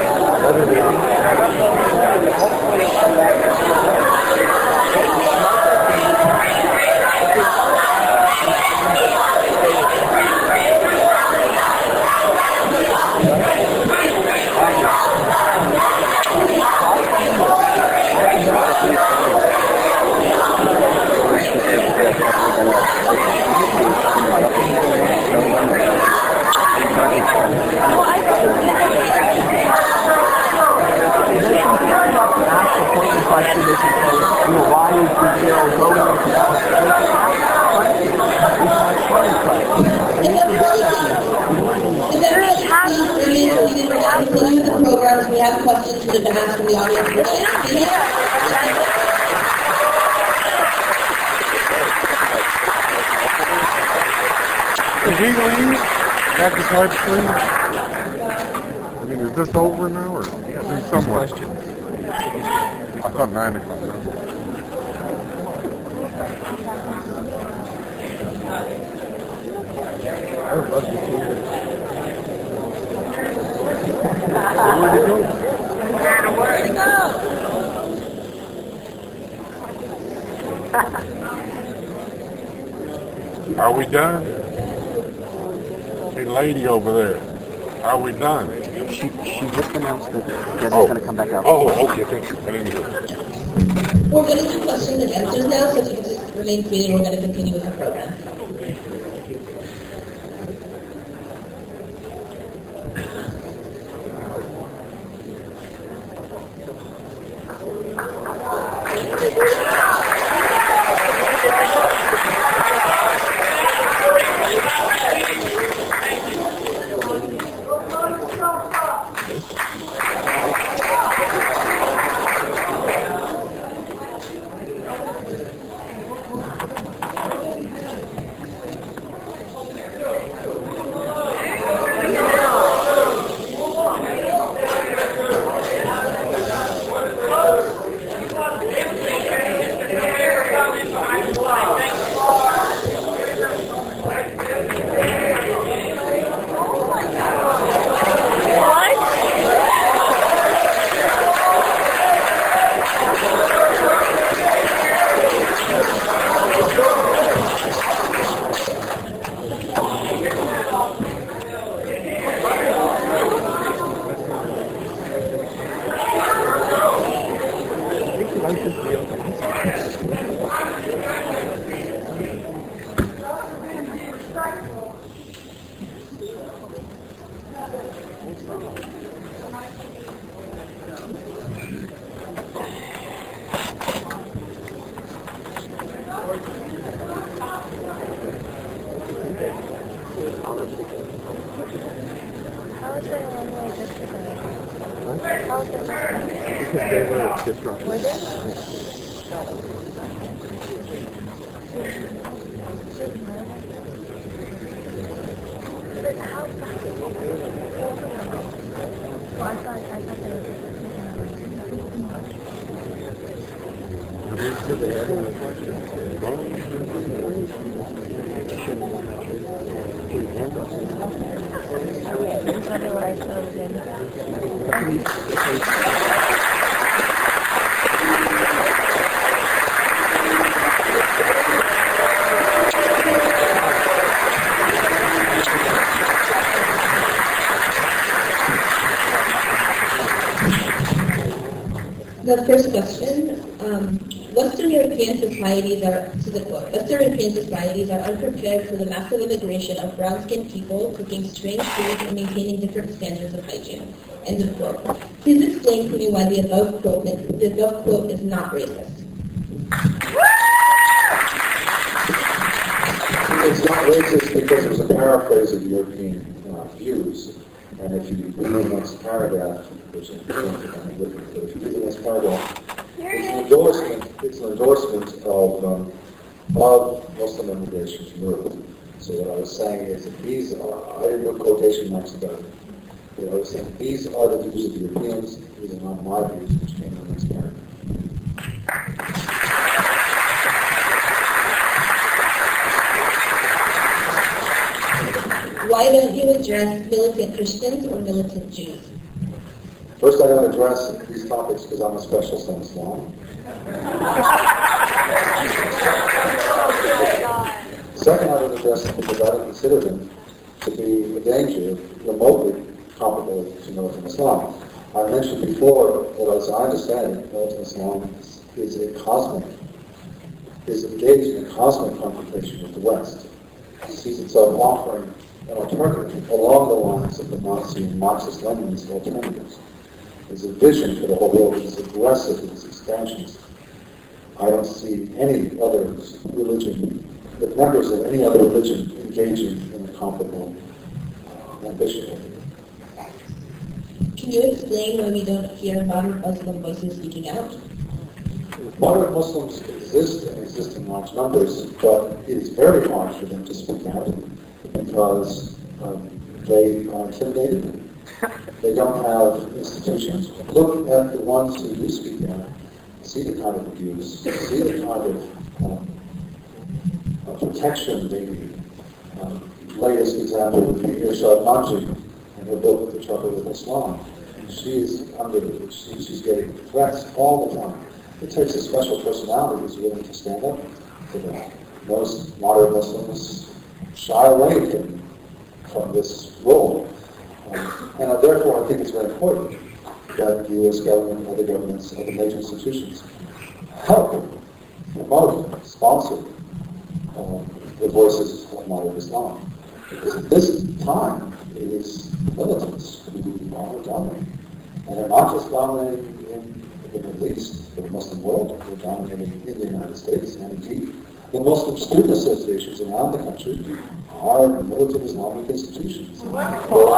Programs, we have questions for the behalf of the audience. Is he leaving? Have the type please? I mean, is this over now, or is he somewhere? I thought nine o'clock. Where'd he go? Are we done? Hey, lady over there, are we done? She, she just announced that Debbie's Oh. going to come back out. Oh, okay, thank you. I didn't hear. We're going to do questions and answers now, so if you can just remain seated, we're going to continue with the program. The first question, um, Western European societies are, to the quote, Western European societies are unprepared for the massive immigration of brown-skinned people cooking strange foods and maintaining different standards of hygiene. End of quote. Please explain to me why the above quote, the above quote is not racist. It's not racist because it was a paraphrase of European uh, views. And if you read the next paragraph, there's a if you read the next paragraph, it's an endorsement, it's an endorsement of, um, of Muslim immigration to Europe. So what I was saying is that these are, I didn't put quotation marks about it. What I was saying, these are the views of the Europeans, these are not my views, which came in the next paragraph. Why don't you address militant Christians or militant Jews? First, I got to address these topics because I'm a special son of Islam. Second, I would address them because I don't consider them to be a danger remotely comparable to militant Islam. I mentioned before that as I understand it, militant Islam is, is a cosmic, is engaged in a cosmic confrontation with the West. It sees itself offering an alternative along the lines of the Nazi and Marxist-Leninist alternatives. There's a vision for the whole world that is aggressive, that is expansionist. I don't see any other religion, the members of any other religion engaging in a comparable uh, ambition. Can you explain why we don't hear modern Muslim voices speaking out? Moderate Muslims exist and exist in large numbers, but it is very hard for them to speak out because um, they are intimidated. They don't have institutions. Look at the ones who do speak out. See the kind of abuse. See the kind of um, uh, protection they need. Um, latest example would be Irshad Manji and her book, The Trouble with Islam. She is under, she, she's getting threats all the time. It takes a special personality who's willing to stand up to them. Most modern Muslims shy away from, from this role. Um, and uh, therefore, I think it's very important that the U S government, other governments, other major institutions help, promote, sponsor uh, the voices of modern Islam. Because at this time, it is militants who are dominating. And they're not just dominating in the Middle East, the Muslim world, they're dominating in the United States, and indeed, the Muslim student associations around the country are militant Islamic institutions. Well,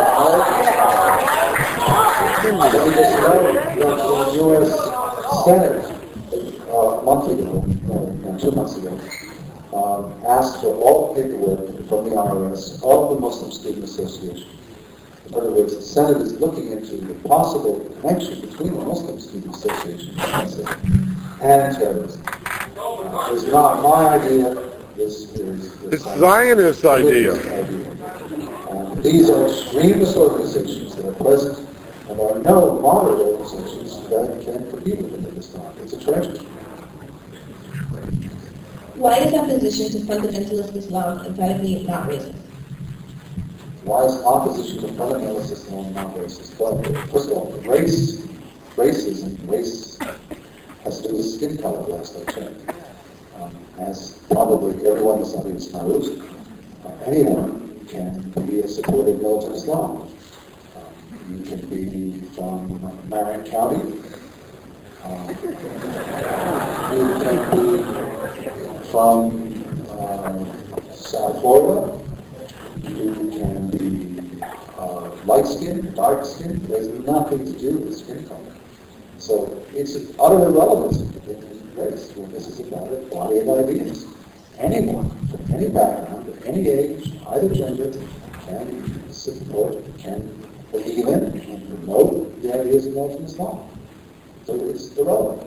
I just know that the U S Senate uh, a month ago, uh, two months ago, um, asked for all the paperwork from the I R S of the Muslim Student Association. In other words, the Senate is looking into the possible connection between the Muslim Student Association and terrorism. Uh, it's not my idea. This is the It's Zionist idea. idea. Uh, these are extremist organizations that are present, and there are no moderate organizations that can compete with them at this time. It's a tragedy. Why is opposition to fundamentalist Islam emphatically not racist? Why is opposition to fundamentalist Islam not racist? Well, first of all, race, racism, race has to do with skin color, last I checked. Um, as probably everyone in this audience knows, uh, anyone can be a supporter of militant Islam. Um, you can be from Marion County. Um, you can be from uh, South Florida. You can be uh, light-skinned, dark-skinned. There's nothing to do with skin color. So it's utter irrelevance in race. Well, this is about a body of ideas. Anyone from any background, of any age, either gender, can support, can believe in, and promote the ideas of militant Islam. So it's irrelevant.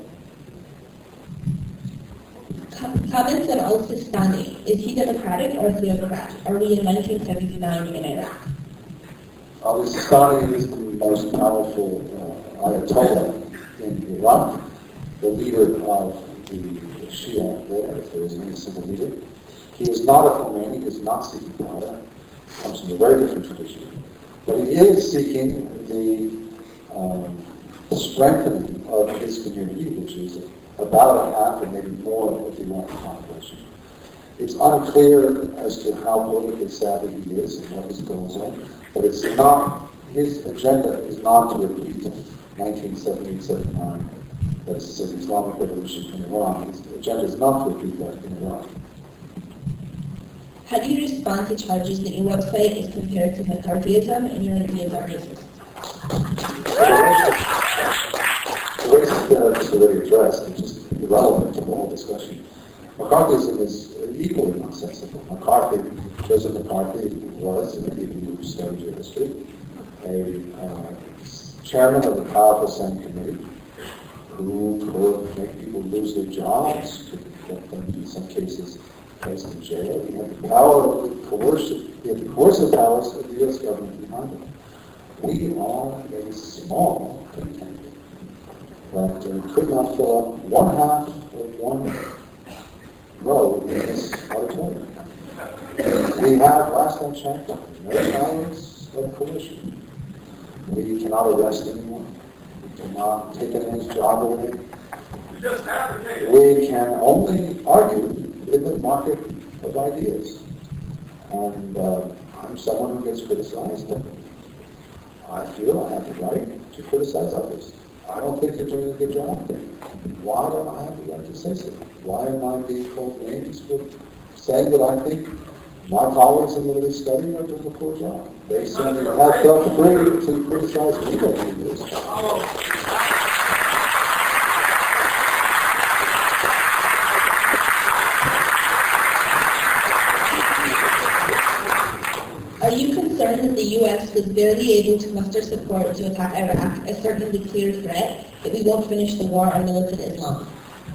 Comments on al-Sistani. Is he democratic or theocrat? Are we in nineteen seventy-nine in Iraq? Al-Sistani is the most powerful uh, Ayatollah in Iraq, the leader of the Shia there, if there is any single leader. He is not a Khomeini, he is not seeking power, comes from a very different tradition. But he is seeking the um, strengthening of his community, which is about a half or maybe more of the Iraqi population. It's unclear as to how politically savvy he is and what his goals are, but it's not, his agenda is not to repeat nineteen seventy-eight seventy-nine, that's the Islamic Revolution in Iran. His agenda is not to repeat that in Iraq. How do you respond to charges that your website is compared to McCarthyism and your ideas are racist? The racism that I just already addressed is just irrelevant to the whole discussion. McCarthyism is equally nonsensical. McCarthy, Joseph McCarthy was, and many of you who studied your history, a uh, chairman of the powerful Senate committee who could make people lose their jobs, could get them, in some cases, placed in jail. He had the power of the coercive, he had the coercive powers of the U S government behind him. We are a small think tank that uh, could not fill up one half of one row in this auditorium. We have last time checked, no powers of coercion. We cannot arrest anyone. We cannot take anyone's job away. We can only argue in the market of ideas. And uh, I'm someone who gets criticized, but I feel I have the right to criticize others. I don't think they're doing a good job. Why don't I have the right to say so? Why am I being called names for saying that I think my colleagues in literary study are doing a poor job? They certainly have felt free to criticize me for doing this. Are you concerned that the U S was barely able to muster support to attack Iraq, a certainly clear threat that we won't finish the war on militant Islam?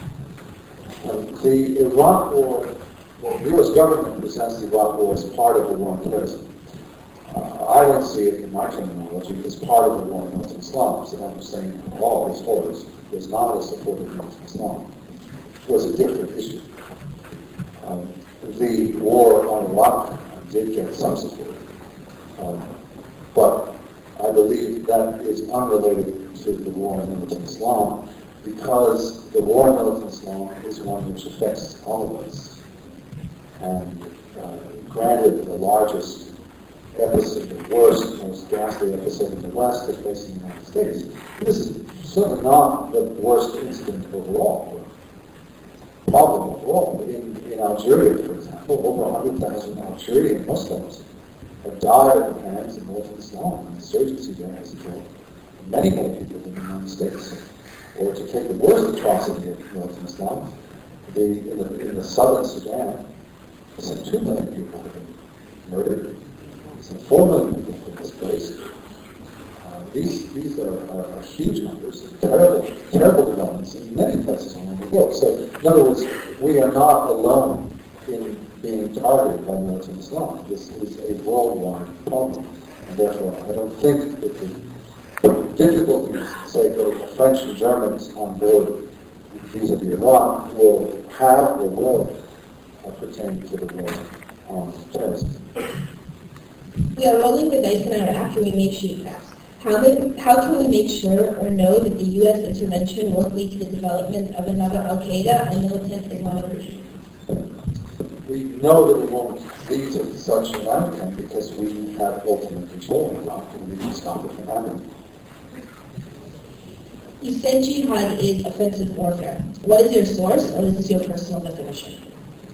Um, the Iraq War, well, the U S government presents the Iraq War as part of the war on terrorism. Uh, I don't see it in my terminology as part of the war on militant Islam. Saddam Hussein, all his horrors, was not a supporter of militant Islam. It was a different issue. Um, the war on Iraq did get some support. Um, but I believe that is unrelated to the war on militant Islam, because the war on militant Islam is one which affects all of us. And uh, granted, the largest episode, the worst, most ghastly episode in the West is facing the United States. This is certainly not the worst incident overall, or problem overall. In, in Algeria, for example, over one hundred thousand Algerian Muslims have died at the hands of militant Islam, and the insurgency there has killed many more people than the United States. Or to take the worst atrocity of militant Islam, the, in, the, in the southern Sudan, some two million people have been murdered, some four million people have been displaced. Uh, these these are, are, are huge numbers, and terrible, terrible developments in many places around the world. So, in other words, we are not alone in being targeted by militant Islam. This is a worldwide problem, and therefore I don't think that the difficulties, say, for the French and Germans on board vis-a-vis Iran will have or will uh, pertain to the war on terrorism. We are rolling the dice in Iraq and we make sheet crafts. How, may, how can we make sure or know that the U S intervention won't lead to the development of another Al-Qaeda and militant Islamic regime? We know that it won't lead to such an outcome because we have ultimate control of Iraq and we can stop it from happening. You said jihad is offensive warfare. What is your source, or is this your personal definition?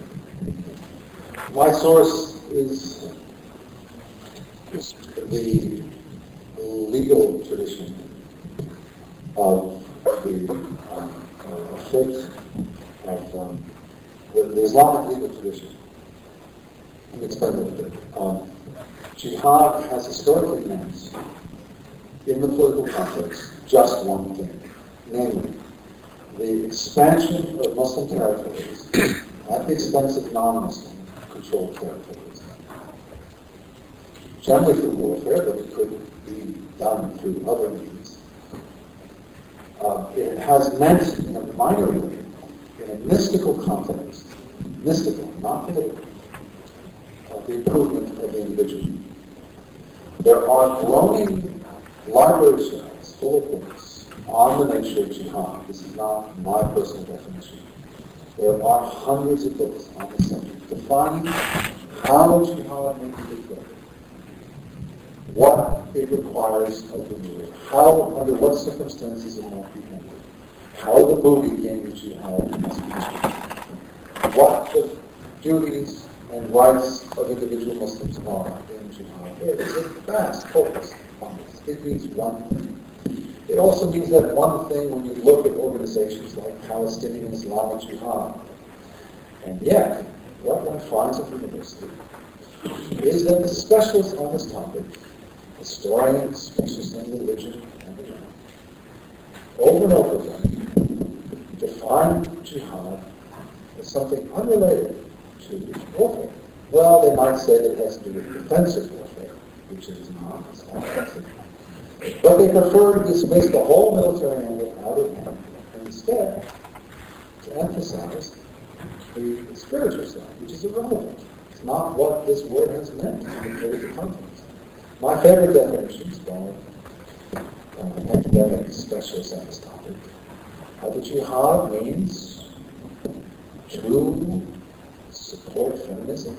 My source is, is the legal tradition of the um, uh, faith of um, the, the Islamic legal tradition. Let me explain a little bit. Um, jihad has historically meant, in the political context, just one thing, namely the expansion of Muslim territories at the expense of non-Muslim controlled territories. Generally through warfare, but it could be done through other means. Uh, it has meant, in a minor way, in a mystical context, mystical, not political, uh, the improvement of the individual. There are growing library shelves full of books on the nature of jihad. This is not my personal definition. There are hundreds of books on the subject defining how jihad may be declared, what it requires of the ruler, how, under what circumstances it might be handled, how the booty game of jihad must be handled, what the duties and rights of individual Muslims are in jihad. There is a vast focus on this. It means one thing. It also means that one thing when you look at organizations like Palestinian Islamic Jihad. And yet, what one finds at the university is that the specialists on this topic, historians, specialists in religion, and beyond, over and over again, define jihad as something unrelated to warfare. Well, they might say that it has to do with defensive warfare, which is not offensive. But they prefer to dismiss the whole military angle out of hand, and instead to emphasize the spiritual side, which is irrelevant. It's not what this word has meant in the context. My favorite definitions by uh, academic specialists on this topic are that jihad means to support feminism,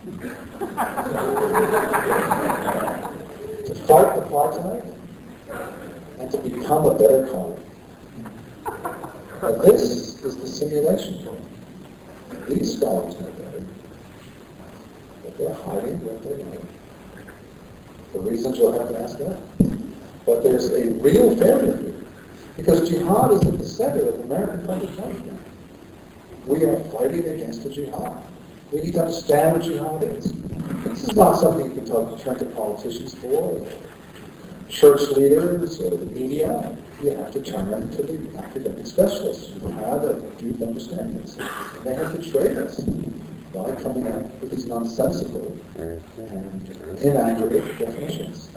to fight apartheid, and to become a better colleague. But this is the simulation point. These scholars know better, but they're hiding what they know. For reasons you'll have to ask them. But there's a real failure here, because jihad is at the center of American public life now. We are fighting against the jihad. We need to understand what jihad is. This is not something you can talk, turn to politicians for, or church leaders, or the media. You have to turn to the academic specialists who have a deep understanding. They have to train us by coming up with these nonsensical and inaccurate definitions.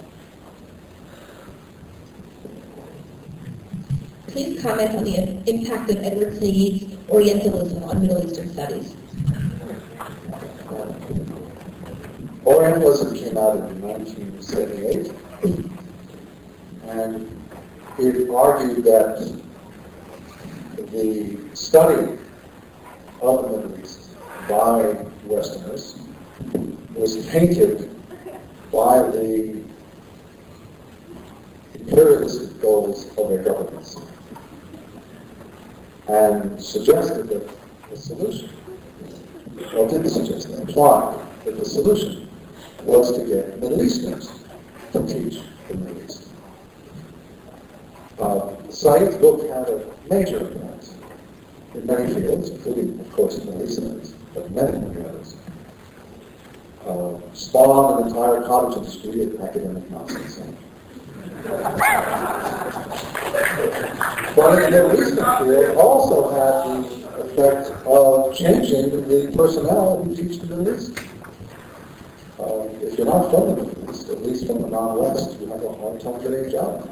Please comment on the impact of Edward Said's Orientalism on Middle Eastern studies. Orientalism came out in nineteen seventy-eight, and it argued that the study of the Middle East by Westerners was tainted by the imperialistic goals of their governments, and suggested that the solution, or didn't suggest that, implied that the solution was to get Middle Easterners to teach the Middle East. Uh, Said's book had a major impact in many fields, including, of course, Middle East studies, but many, many others. Uh, spawned an entire cottage industry of academic nonsense. But in the Middle Eastern field also had the effect of changing the personnel who teach the Middle East. Uh, if you're not from the Middle East, at least from the non-West, you have a hard time getting a job.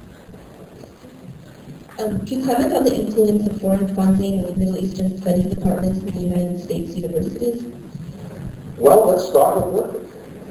Um, can you comment on the influence of foreign funding of Middle Eastern studies departments in the United States universities? Well, let's start with Berkeley.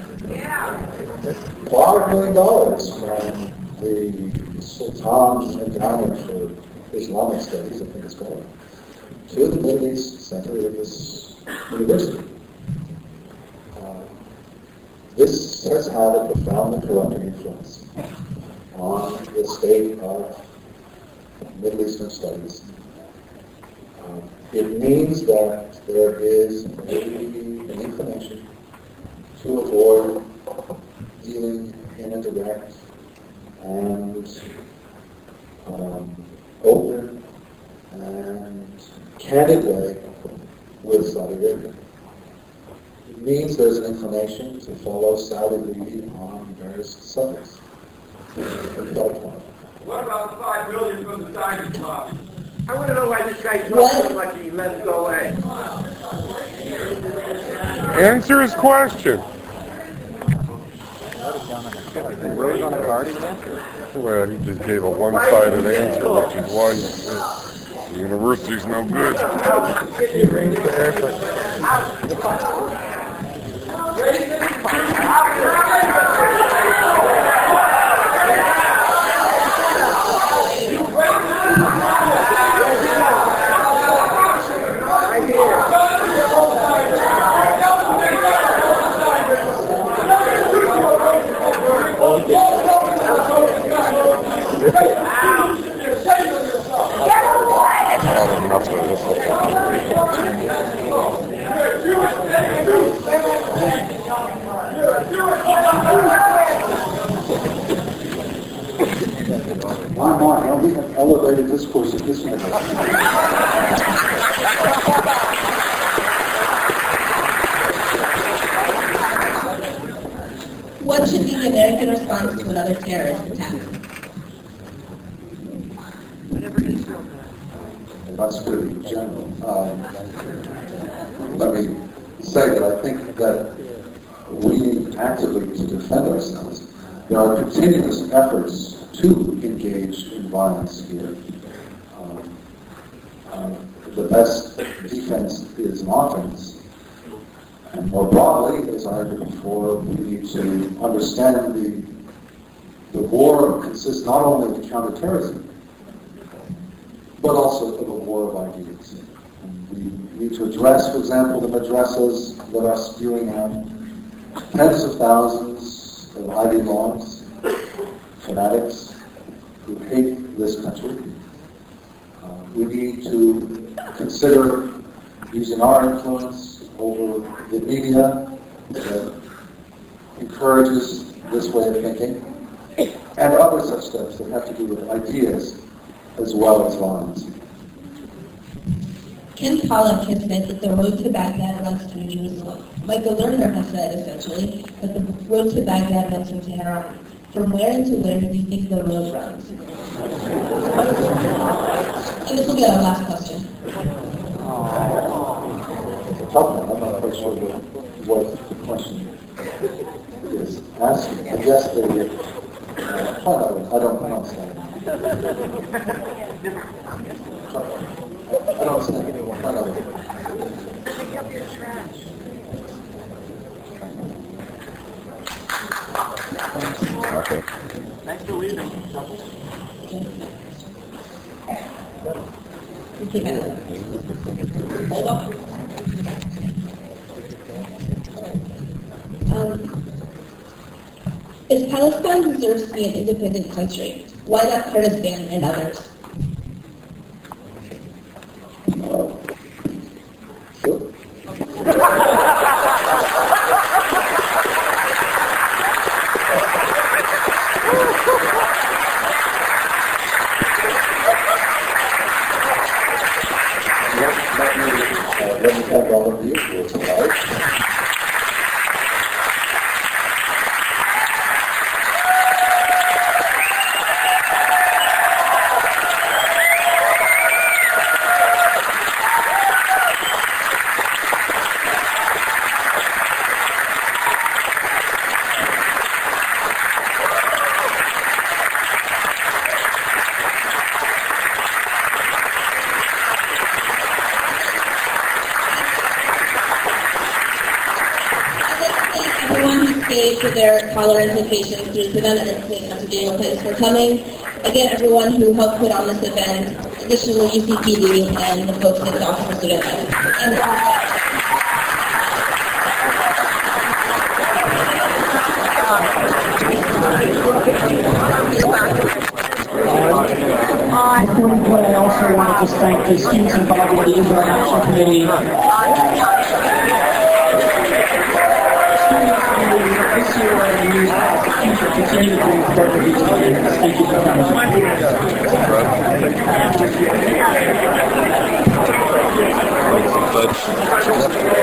Five million dollars from the Sultan Endowment for Islamic Studies, I think it's called, to the Middle East Center of this university. Uh, this has had a profoundly corrupting influence on the state of Middle Eastern studies. Uh, it means that there is a, an inclination to avoid dealing in a direct and um, open and candid way with Saudi Arabia. It means there's an inclination to follow Saudi lead on various subjects. What about the five billion from the diamond club? I want to know why this guy talks so much and he lets it go away. Answer his question. Well, he just gave a one-sided answer, which is why the university's no good. My mind, I'll be an elevated discourse at this minute. What should be the American response to another terrorist attack? That's good in general. Um, let me say that I think that we need actively to defend ourselves. There are continuous efforts to engage in violence here. Um, uh, the best defense is an offense. And more broadly, as I argued before, we need to understand the, the war consists not only of counterterrorism, but also of a war of ideas. And we need to address, for example, the madrasas that are spewing out tens of thousands of ideologues, fanatics, who hate this country. Uh, we need to consider using our influence over the media that encourages this way of thinking, and other such steps that have to do with ideas as well as violence. Ken Pollack has said that the road to Baghdad runs through Jerusalem. Michael Lerner has said, essentially, that the road to Baghdad runs through Tehran. From where and to where do you think the road runs? And this will be our last question. I'm not quite sure what the question is asking. I guess they, uh, I don't understand. I don't understand. I don't Pick up your trash. Okay. Thanks for leaving. Um, if Palestine deserves to be an independent country, why not Kurdistan and others? Let me thank all of you for tonight. For their tolerance and patience through the event, and thank you to Daniel Pitts for coming. Again, everyone who helped put on this event, additionally U C P D and the folks at the Office of Student Life. And At this point, I also want to just thank the students involved with the Israel Action Committee. This year and the future continue to bring forward these plans. Thank you very much.